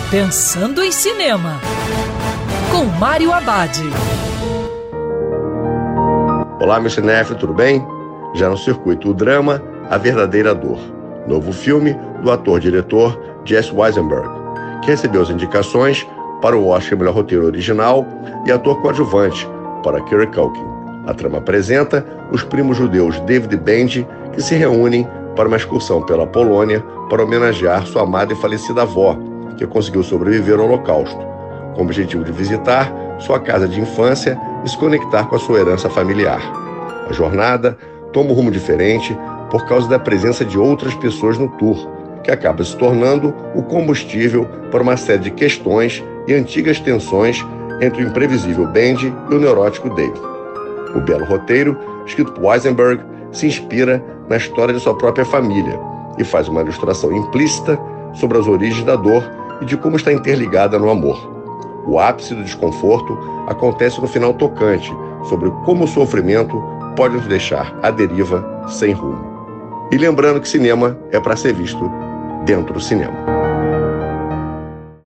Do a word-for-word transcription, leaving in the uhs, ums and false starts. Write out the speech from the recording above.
Pensando em Cinema, com Mário Abad. Olá, meu cinéfilo, tudo bem? Já no circuito o drama A Verdadeira Dor, novo filme do ator-diretor Jesse Eisenberg, que recebeu as indicações para o Oscar Melhor Roteiro Original e ator coadjuvante para Kieran Culkin. A trama apresenta os primos judeus David e Benji que se reúnem para uma excursão pela Polônia para homenagear sua amada e falecida avó, que conseguiu sobreviver ao Holocausto, com o objetivo de visitar sua casa de infância e se conectar com a sua herança familiar. A jornada toma um rumo diferente por causa da presença de outras pessoas no tour, que acaba se tornando o combustível para uma série de questões e antigas tensões entre o imprevisível Benji e o neurótico David. O belo roteiro, escrito por Eisenberg, se inspira na história de sua própria família e faz uma ilustração implícita sobre as origens da dor e de como está interligada no amor. O ápice do desconforto acontece no final tocante, sobre como o sofrimento pode nos deixar à deriva sem rumo. E lembrando que cinema é para ser visto dentro do cinema.